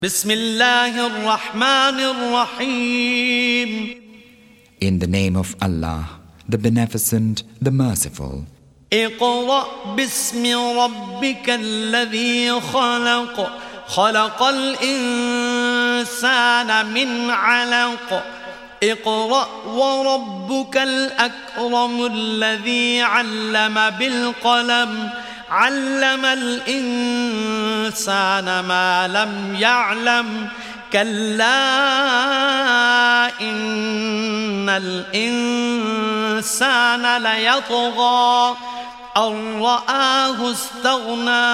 بسم الله الرحمن الرحيم. In the name of Allah, the Beneficent, the Merciful. اقرأ باسم ربك الذي خلق خلق الإنسان من علق اقرأ وربك الأكرم الذي علم بالقلم علم الإنسان ما لم يعلم كلا إن الإنسان ليطغى أن رآه استغنى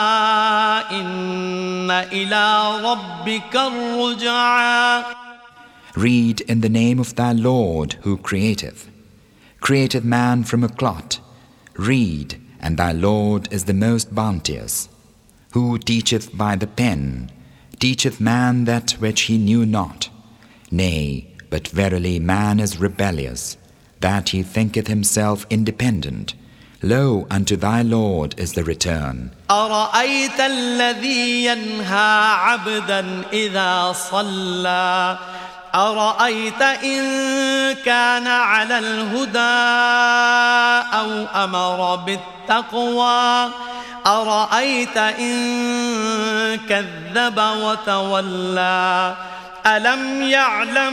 إن إلى ربك الرجعى. Read in the name of thy Lord who created man from a clot. Read, and thy Lord is the most bounteous, who teacheth by the pen, teacheth man that which he knew not. Nay, but verily man is rebellious, that he thinketh himself independent. Lo, unto thy Lord is the return. أرأيت الذي ينهى عبدا إذا صلى أرأيت إن كان على الهدى أو أمر بالتقوى أرأيت إن كذب وتولى ألم يعلم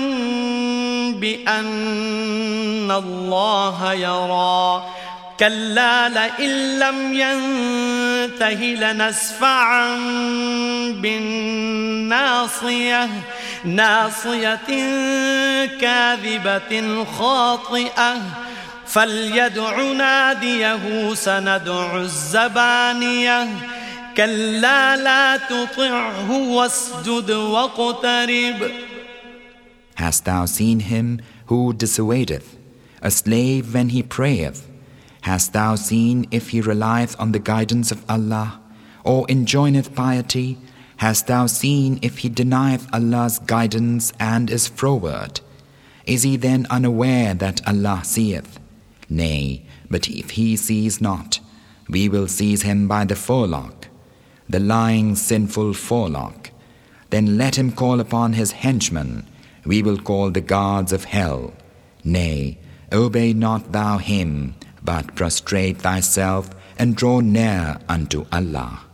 بأن الله يرى كلا لئن لم ينته لنسفعا بالناصية ناصية كاذبة خاطئة فليدع ناديه سندع الزبانية كلا لا تطعه واسجد واقترب. Hast thou seen him who dissuadeth a slave when he prayeth? Hast thou seen if he relieth on the guidance of Allah, or enjoineth piety? Hast thou seen if he denieth Allah's guidance and is froward? Is he then unaware that Allah seeth? Nay, but if he sees not, we will seize him by the forelock, the lying sinful forelock. Then let him call upon his henchmen, we will call the guards of hell. Nay, obey not thou him, but prostrate thyself and draw near unto Allah.